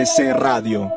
MSC Radio.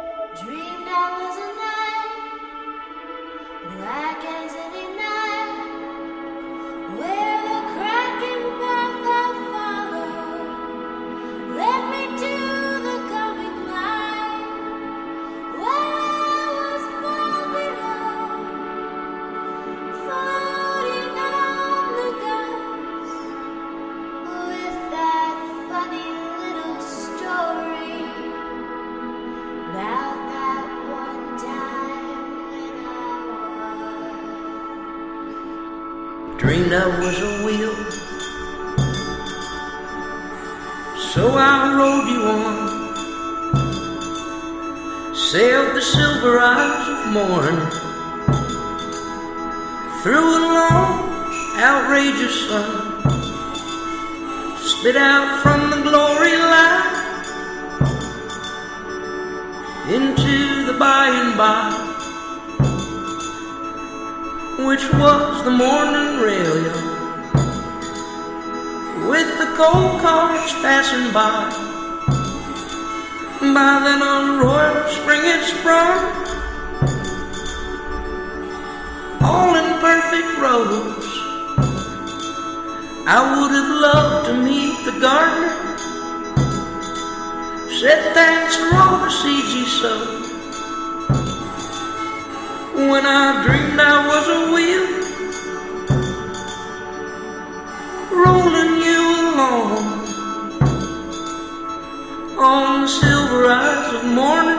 Dreamed I was a wheel, so I rode you on, sailed the silver eyes of morning, through a long, outrageous sun, spit out from the glory line, into the by and by, which was the morning rail yard, with the coal cars passing by. By then a royal spring had sprung, all in perfect rose. I would have loved to meet the gardener, said thanks for all the seeds he sowed. When I dreamed I was a wheel, rolling you along on the silver eyes of morning,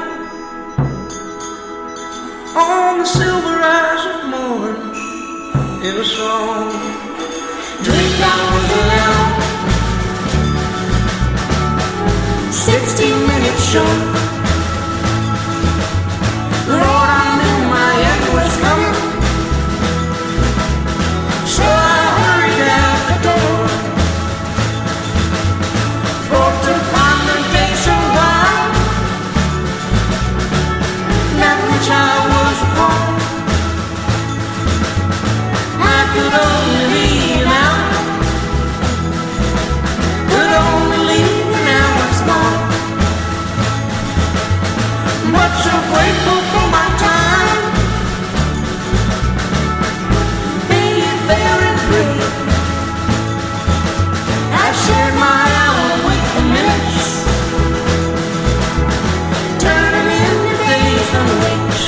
on the silver eyes of morning, in a song. Dreamed I was alone, 60 minutes short. Lord, I knew my end was coming, so I hurried out the door, for to find the day so wide, that which I was upon, I could only leave now, could only leave now it's gone. But so grateful for my time, being very brief. I shared my hour with the minutes, turning into days and weeks.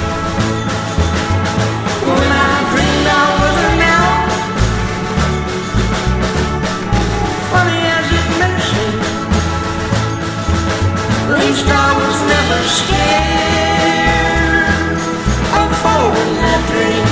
When I dreamed I was an hour, funny as it may seem, at least I was never scared of falling that dream.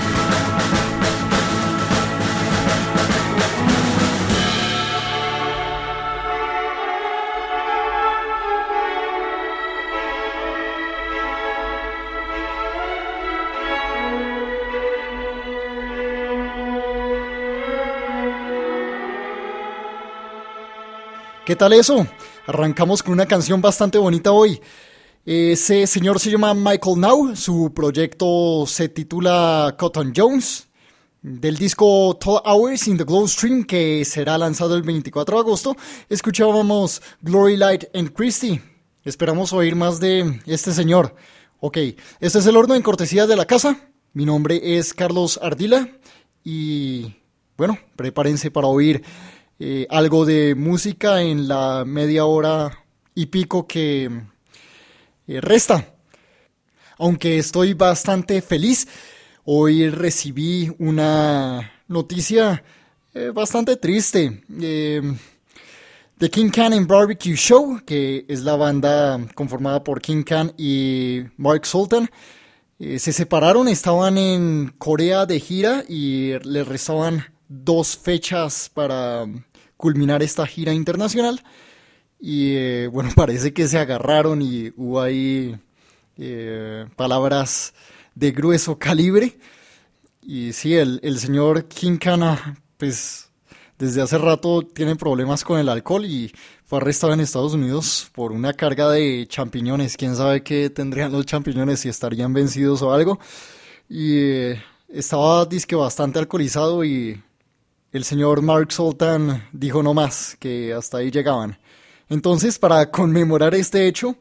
¿Qué tal eso? Arrancamos con una canción bastante bonita hoy. Ese señor se llama Michael Now, su proyecto se titula Cotton Jones, del disco 12 Hours in the Glow Stream, que será lanzado el 24 de agosto, escuchábamos Glory Light and Christie. Esperamos oír más de este señor. Ok, este es el horno en cortesía de la casa. Mi nombre es Carlos Ardila y bueno, prepárense para oír algo de música en la media hora y pico que resta. Aunque estoy bastante feliz, hoy recibí una noticia bastante triste. The King Can and Barbecue Show, que es la banda conformada por King Can y Mark Sultan, se separaron, estaban en Corea de gira y les restaban 2 fechas para culminar esta gira internacional. Y bueno, parece que se agarraron y hubo ahí palabras de grueso calibre. Y sí, el señor King Can, pues desde hace rato tiene problemas con el alcohol y fue arrestado en Estados Unidos por una carga de champiñones. Quién sabe qué tendrían los champiñones, si estarían vencidos o algo. Y estaba dizque bastante alcoholizado y el señor Mark Sultan dijo no más, que hasta ahí llegaban. Entonces, para conmemorar este hecho,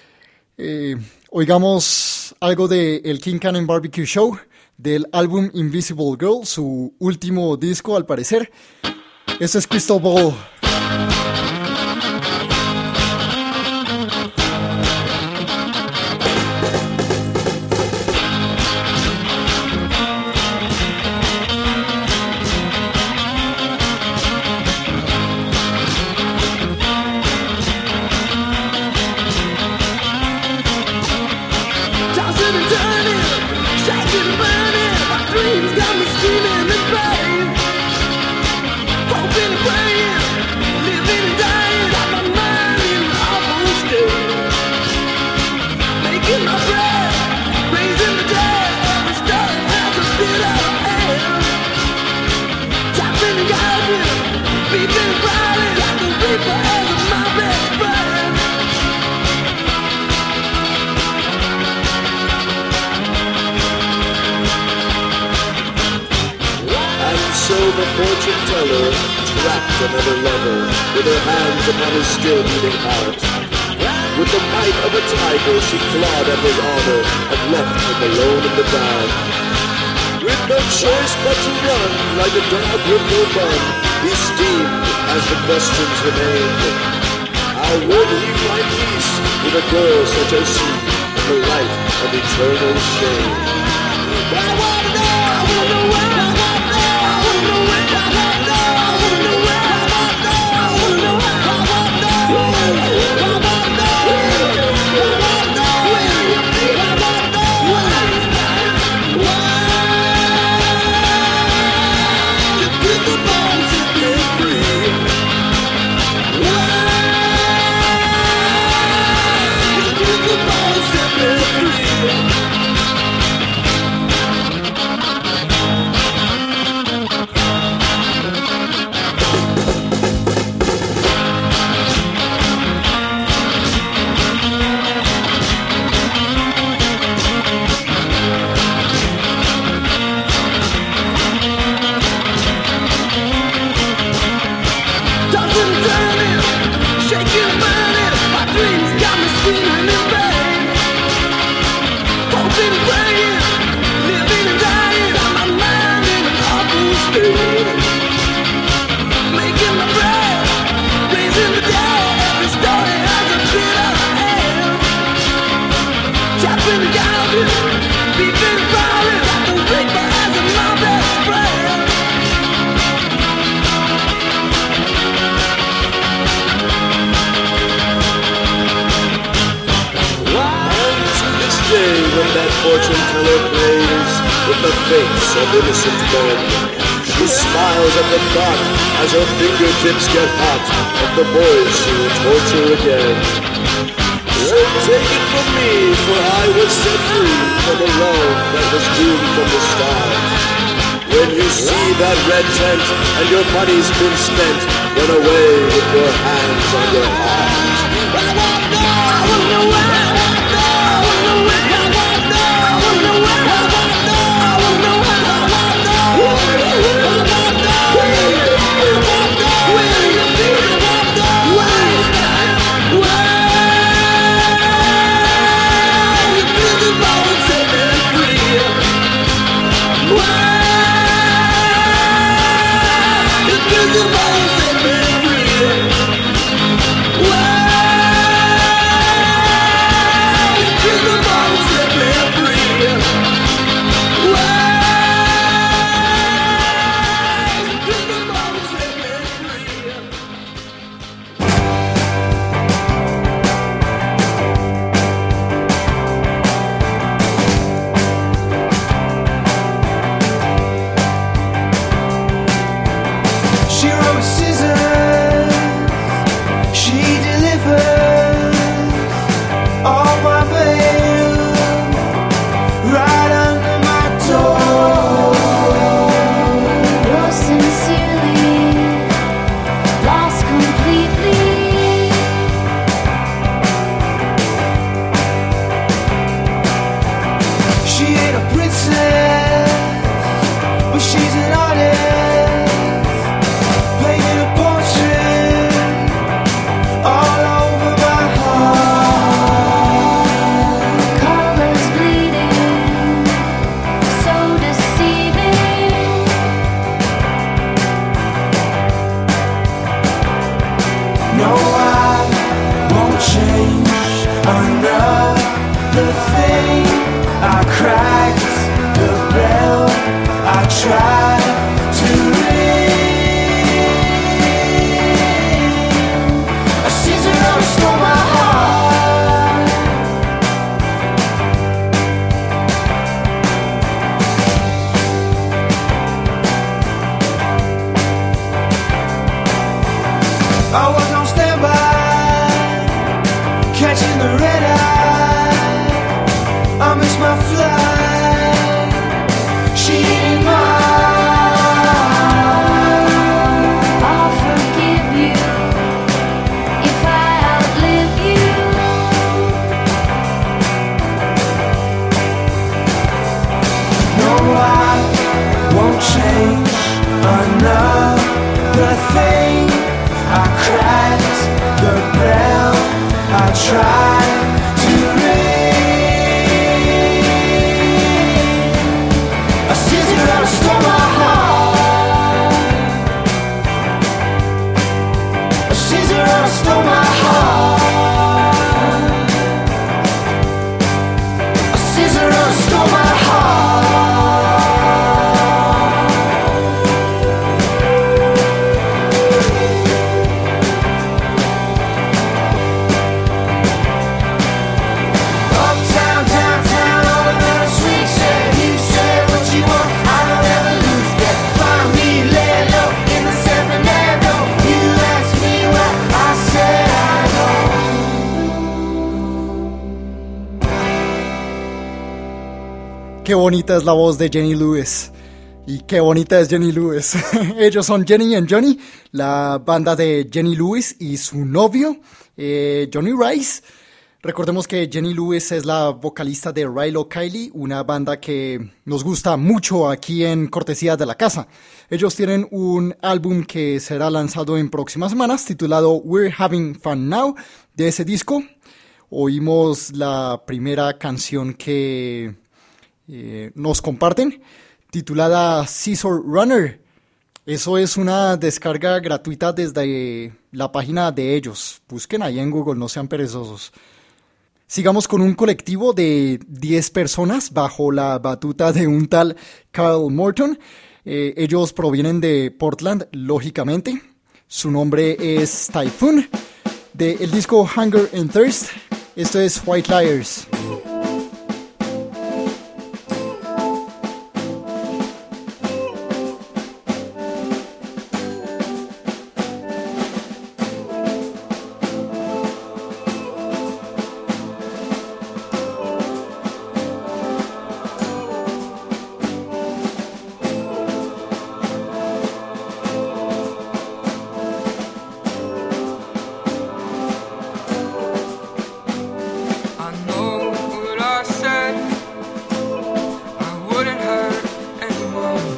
oigamos algo de el King Cannon Barbecue Show, del álbum Invisible Girl, su último disco al parecer. Este es Crystal Ball. The fortune teller trapped another lover with her hands upon his still beating heart. With the might of a tiger, she clawed at his honor and left him alone in the dark. With no choice but to run, like a dog with no bun, he steamed as the questions remained. How would he find peace with a girl such as she, in the light of eternal shame? I wanna know, I wanna know where I wanna know. Fortune teller plays with the fates of innocent men. She smiles at the thought as her fingertips get hot of the boys she will torture again. So take it from me, for I was set free from a love that was doomed from the start. When you see that red tent and your money's been spent, run away with your hands on your heart. I wanna know, I wanna know where I wanna know, I wanna know where I wanna know. Why? tried to read. A scissor stole my heart. I was on standby, catching the red eye. I missed my flight. She didn't mind. I'll forgive you if I outlive you. No, I won't change another thing. I cracked the bell. I tried to read. A scissor stole my heart. A scissor stole my heart. A scissor stole my heart. Uptown, downtown, all of that sweet shit. You say what you want, I don't ever lose that. Find me laying low in the seven and oh. You ask me what I said, I know. Qué bonita es la voz de Jenny Lewis. Y qué bonita es Jenny Lewis. Ellos son Jenny and Johnny, la banda de Jenny Lewis y su novio, Johnny Rice. Recordemos que Jenny Lewis es la vocalista de Rilo Kiley, una banda que nos gusta mucho aquí en Cortesías de la Casa. Ellos tienen un álbum que será lanzado en próximas semanas, titulado We're Having Fun Now. De ese disco oímos la primera canción que nos comparten, titulada Scissor Runner. Eso es una descarga gratuita desde la página de ellos. Busquen ahí en Google, no sean perezosos. Sigamos con un colectivo de 10 personas bajo la batuta de un tal Kyle Morton. Ellos provienen de Portland, lógicamente. Su nombre es Typhoon. Del disco Hunger and Thirst, esto es White Liars. I know what I said. I wouldn't hurt anyone,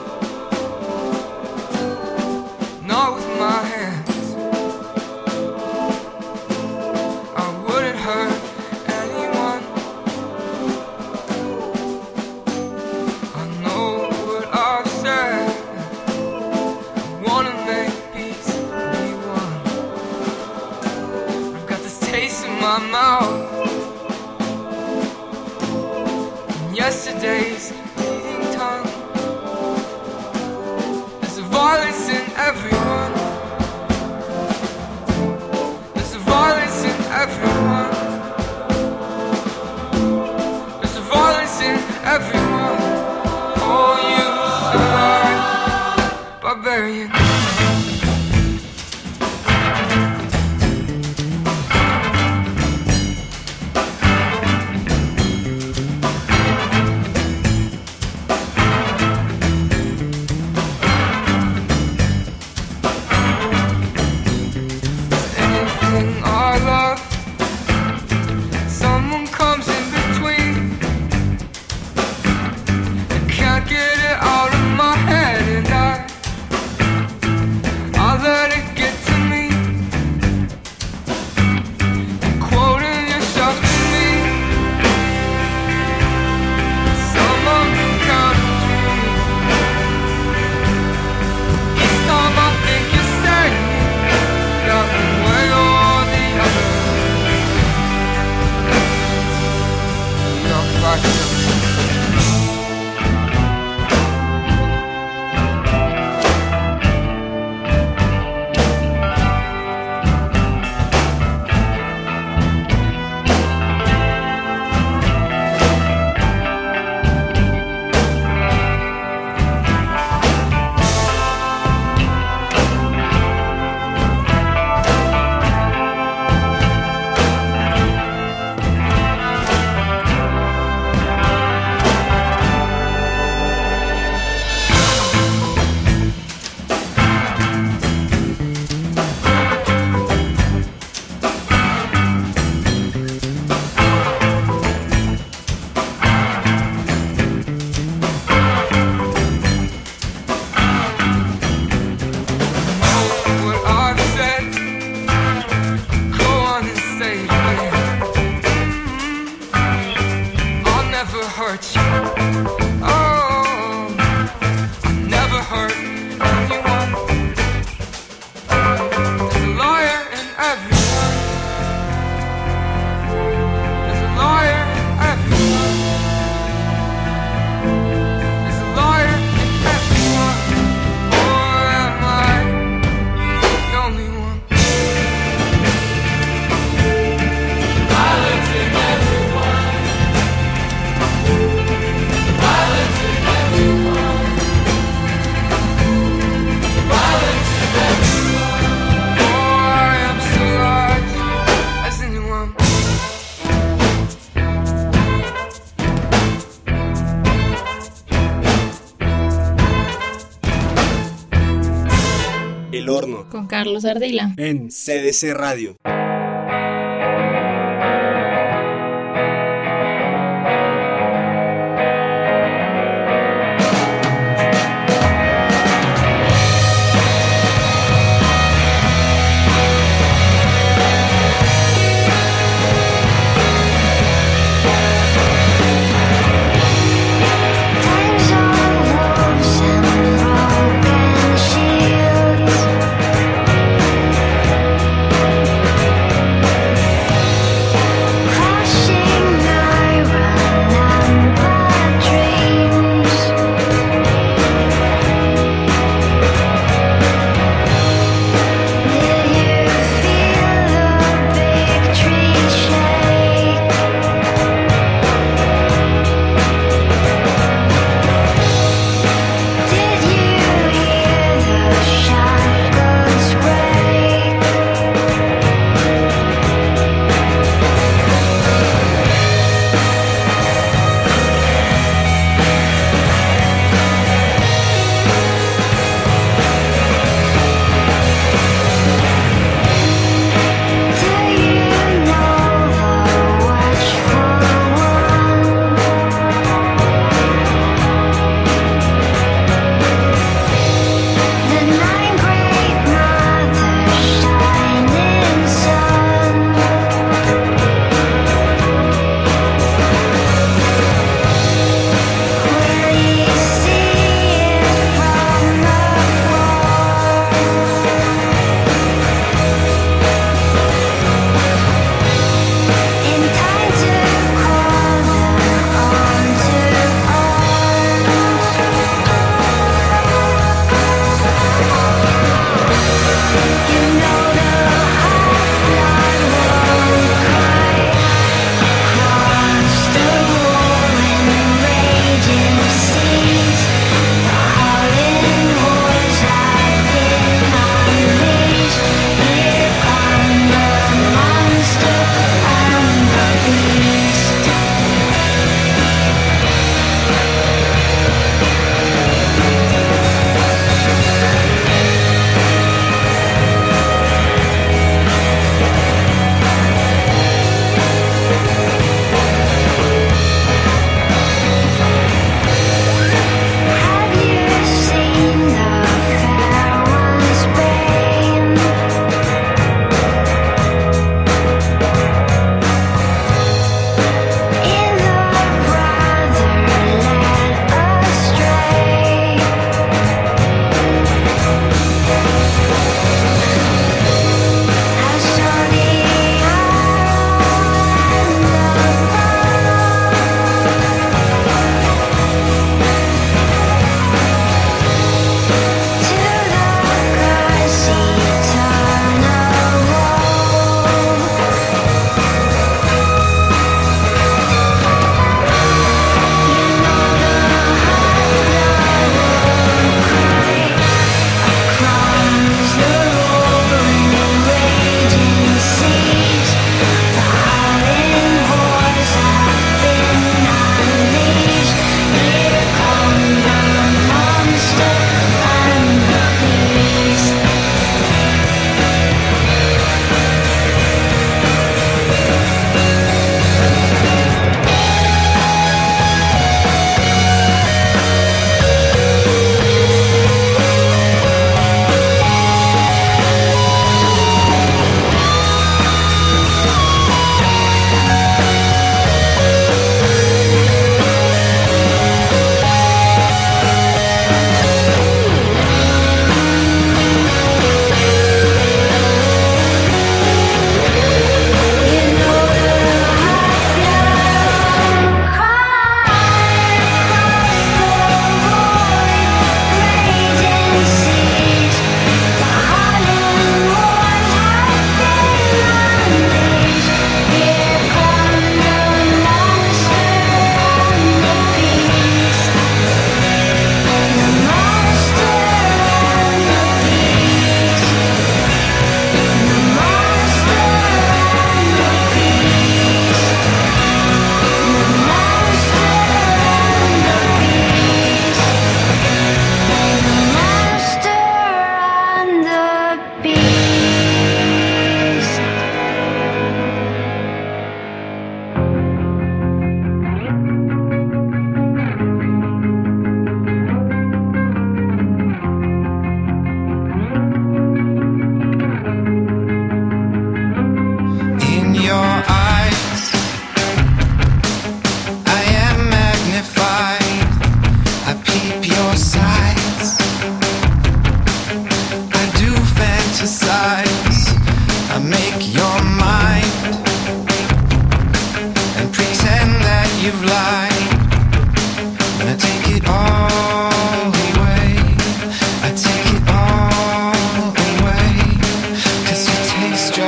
not with my hands. I wouldn't hurt anyone. I know what I've said. I wanna make peace be one. I've got this taste in my mouth. Yesterday's bleeding tongue. There's a violence in everyone. There's a violence in everyone. There's a violence in everyone. Oh, you survive, barbarian. horno. Con Carlos Ardila. En CDC Radio. Times are wolves and broken shields.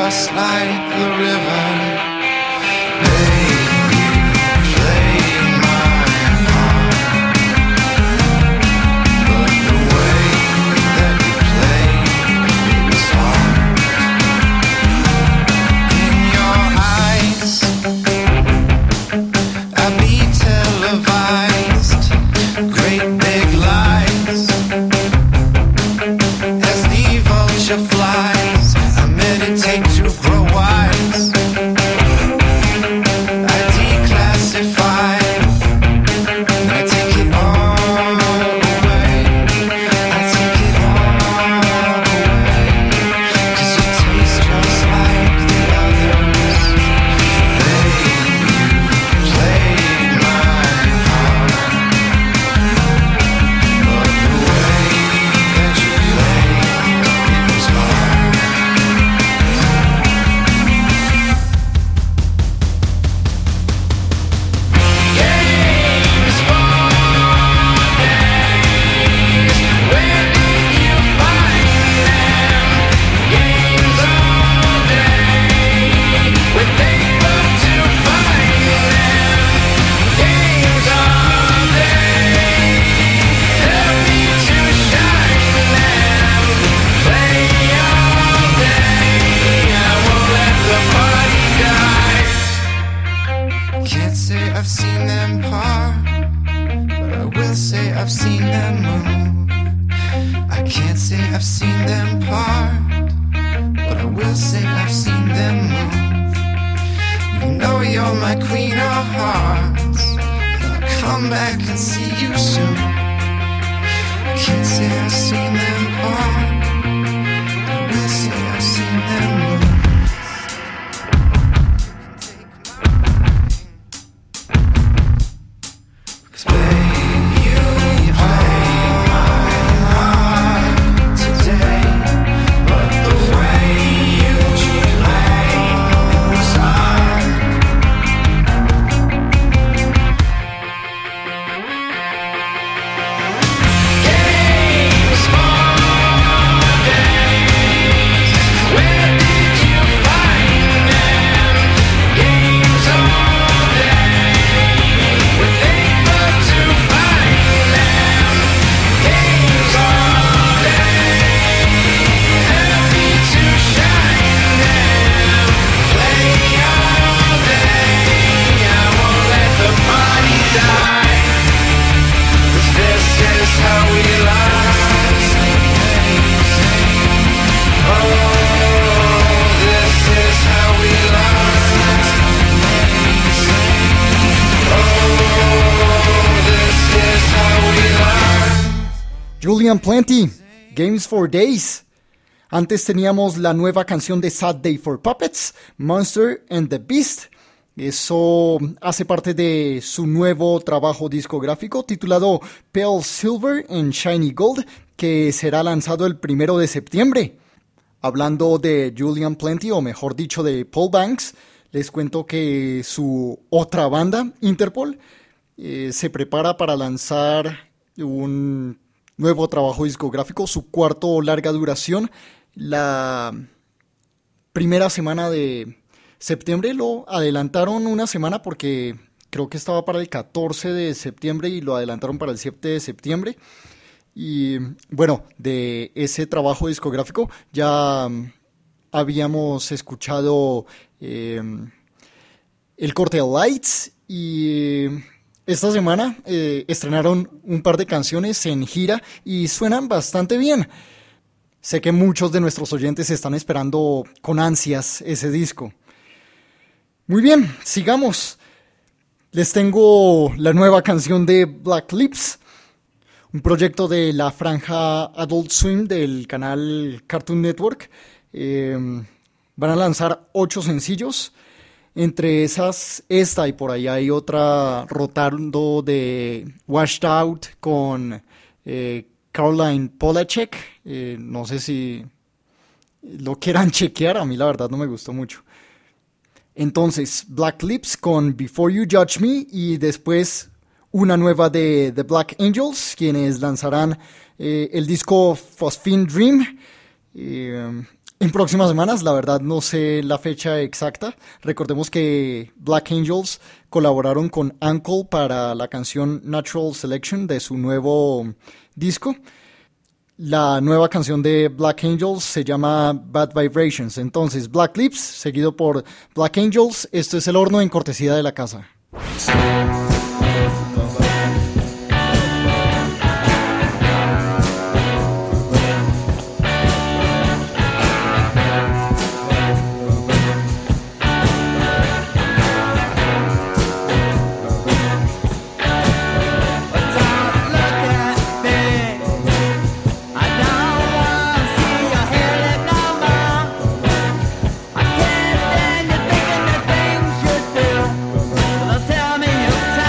just like the river. Babe, you played my heart, but the way that you played it was hard. In your eyes, I be televised, great big lies. As the vulture flies, I meditate to grow wise. I declassify, and I take it all away. I take it all away, 'cause you taste just like the others. Babe, you played my heart, but the way that you played it was hard. Games for days, where did you find them? Games all day, we're thankful to find them. Games all day, help me to shine them. Play all day, I won't let the party die. Can't say I've seen them part, but I will say I've seen them move. I can't say I've seen them part, but I will say I've seen them move. You know you're my queen of hearts, and I'll come back and see you soon. I can't say I've seen them part, but I will say I've seen them move. Julian Plenty, Games for Days. Antes teníamos la nueva canción de Sad Day for Puppets, Monster and the Beast. Eso hace parte de su nuevo trabajo discográfico titulado Pale Silver and Shiny Gold, que será lanzado el 1 de septiembre. Hablando de Julian Plenty, o mejor dicho de Paul Banks, les cuento que su otra banda, Interpol, se prepara para lanzar un nuevo trabajo discográfico, su cuarto larga duración, la primera semana de septiembre. Lo adelantaron una semana porque creo que estaba para el 14 de septiembre y lo adelantaron para el 7 de septiembre. Y bueno, de ese trabajo discográfico ya habíamos escuchado el corte Lights y esta semana estrenaron un par de canciones en gira y suenan bastante bien. Sé que muchos de nuestros oyentes están esperando con ansias ese disco. Muy bien, sigamos. Les tengo la nueva canción de Black Lips, un proyecto de la franja Adult Swim del canal Cartoon Network. Van a lanzar 8 sencillos. Entre esas, esta y por ahí hay otra rotando de Washed Out con Caroline Polachek. No sé si lo quieran chequear, a mí la verdad no me gustó mucho. Entonces, Black Lips con Before You Judge Me y después una nueva de The Black Angels, quienes lanzarán el disco Phosphine Dream. En próximas semanas, la verdad no sé la fecha exacta. Recordemos que Black Angels colaboraron con Uncle para la canción Natural Selection de su nuevo disco. La nueva canción de Black Angels se llama Bad Vibrations. Entonces, Black Lips, seguido por Black Angels. Esto es El Horno en cortesía de la casa. Tell me you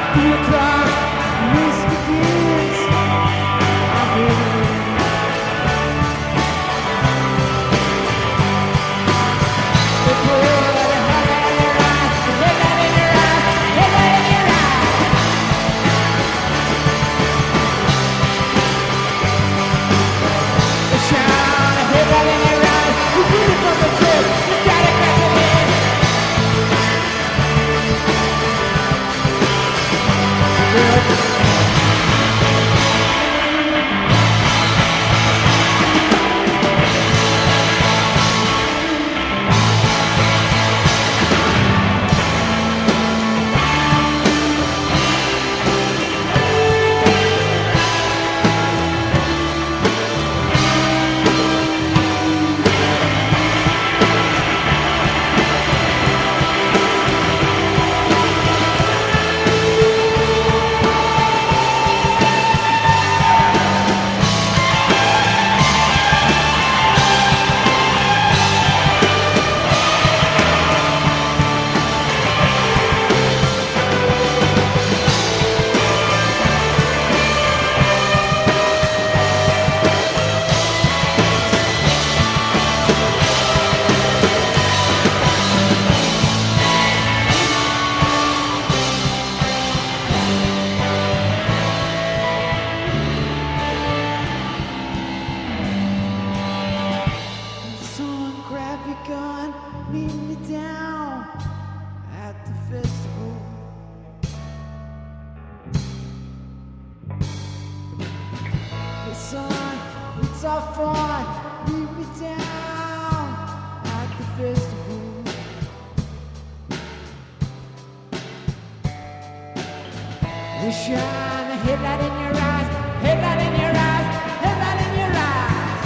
You shine a headlight in your eyes, headlight in your eyes, headlight in your eyes.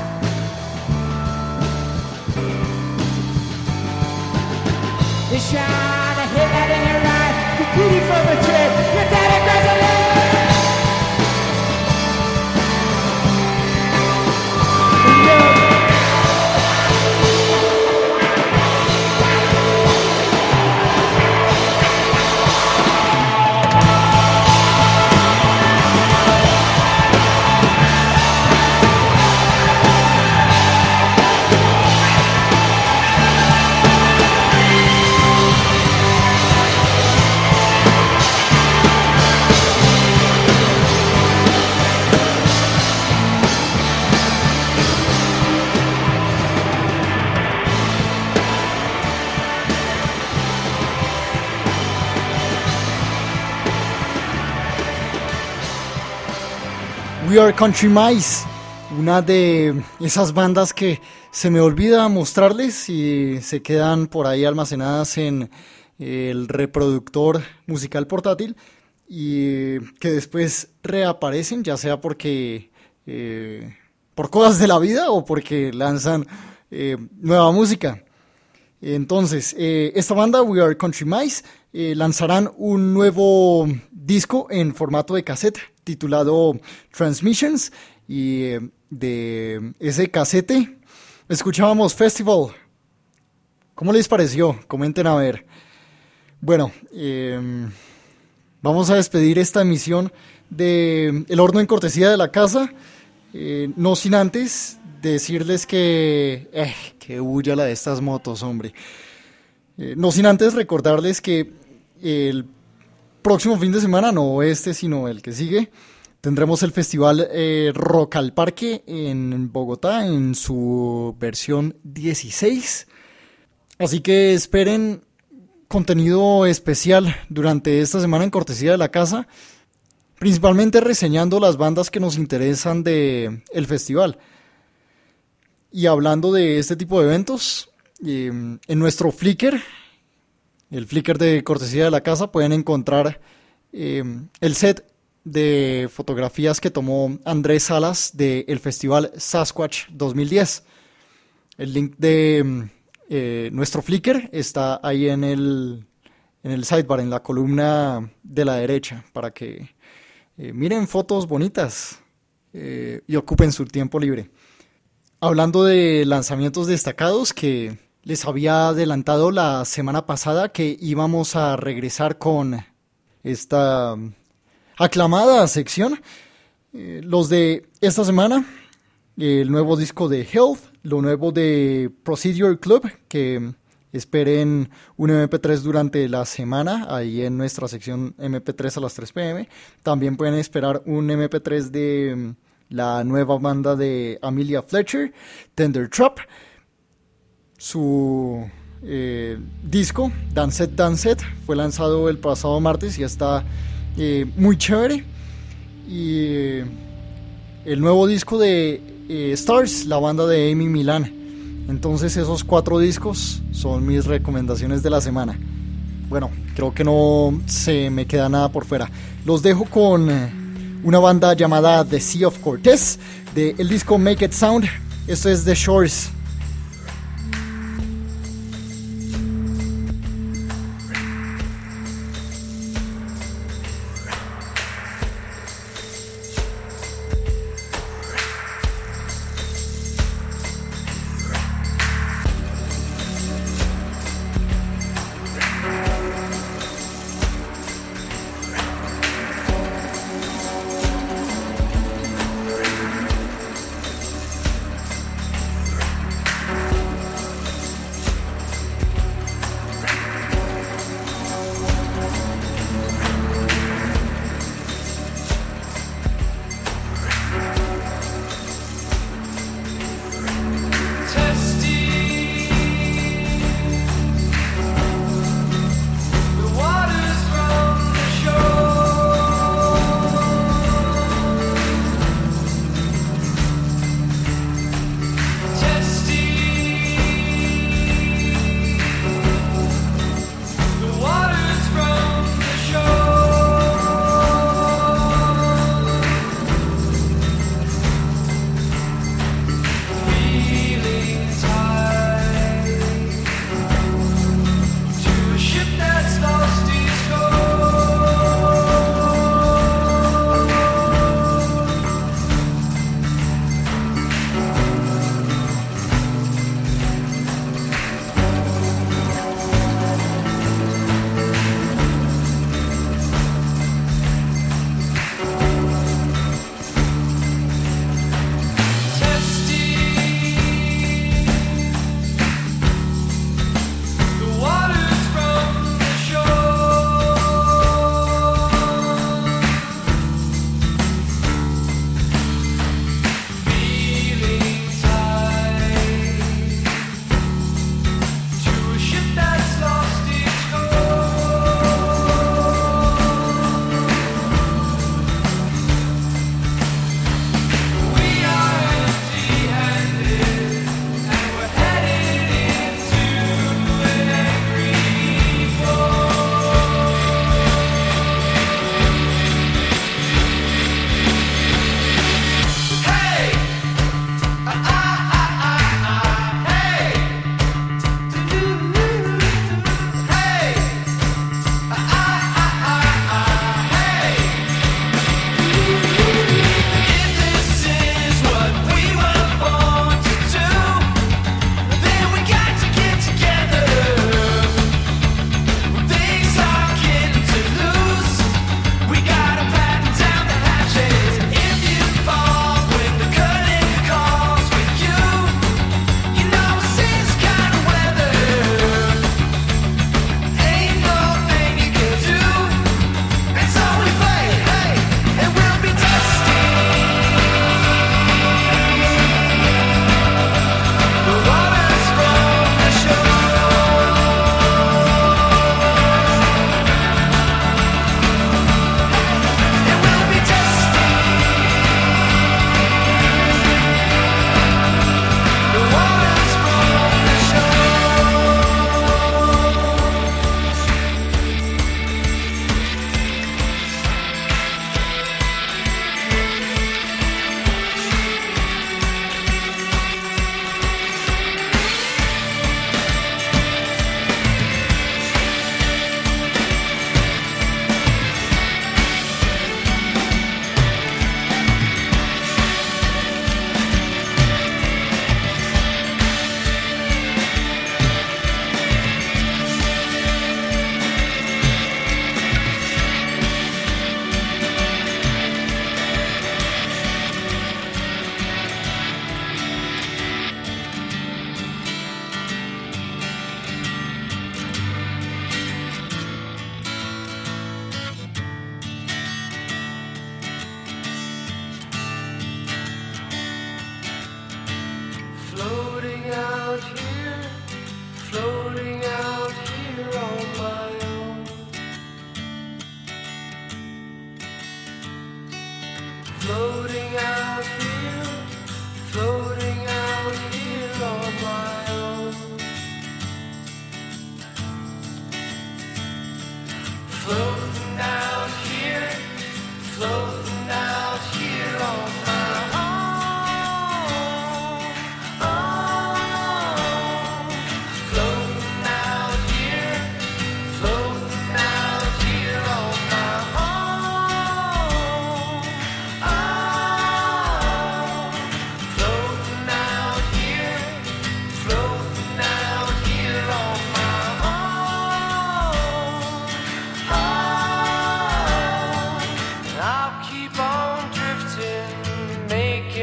You shine a headlight in your eyes, you're pretty from a trip, your daddy cries a lot. We Are Country Mice, una de esas bandas que se me olvida mostrarles y se quedan por ahí almacenadas en el reproductor musical portátil y que después reaparecen, ya sea porque por cosas de la vida o porque lanzan nueva música. Entonces, esta banda, We Are Country Mice, lanzarán un nuevo disco en formato de cassette titulado Transmissions, y de ese casete escuchábamos Festival. ¿Cómo les pareció? Comenten a ver. Bueno, vamos a despedir esta emisión de El Horno en cortesía de la casa, no sin antes decirles que qué bulla la de estas motos, hombre. No sin antes recordarles que el próximo fin de semana, no este, sino el que sigue, tendremos el festival Rock al Parque en Bogotá en su versión 16. Así que esperen contenido especial durante esta semana en cortesía de la casa, principalmente reseñando las bandas que nos interesan del festival. Y hablando de este tipo de eventos, en nuestro Flickr, el Flickr de cortesía de la casa, pueden encontrar el set de fotografías que tomó Andrés Salas del Festival Sasquatch 2010. El link de nuestro Flickr está ahí en el sidebar, en la columna de la derecha, para que miren fotos bonitas y ocupen su tiempo libre. Hablando de lanzamientos destacados, que les había adelantado la semana pasada que íbamos a regresar con esta aclamada sección. Los de esta semana, el nuevo disco de Health, lo nuevo de Procedure Club, que esperen un MP3 durante la semana, ahí en nuestra sección MP3 a las 3 p.m. También pueden esperar un MP3 de la nueva banda de Amelia Fletcher, Tender Trap. Su disco, Dance It, fue lanzado el pasado martes y está muy chévere. Y el nuevo disco de Stars, la banda de Amy Millan. Entonces esos 4 discos son mis recomendaciones de la semana. Bueno, creo que no se me queda nada por fuera. Los dejo con una banda llamada The Sea of Cortez, del disco Make It Sound. Esto es The Shores.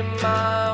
my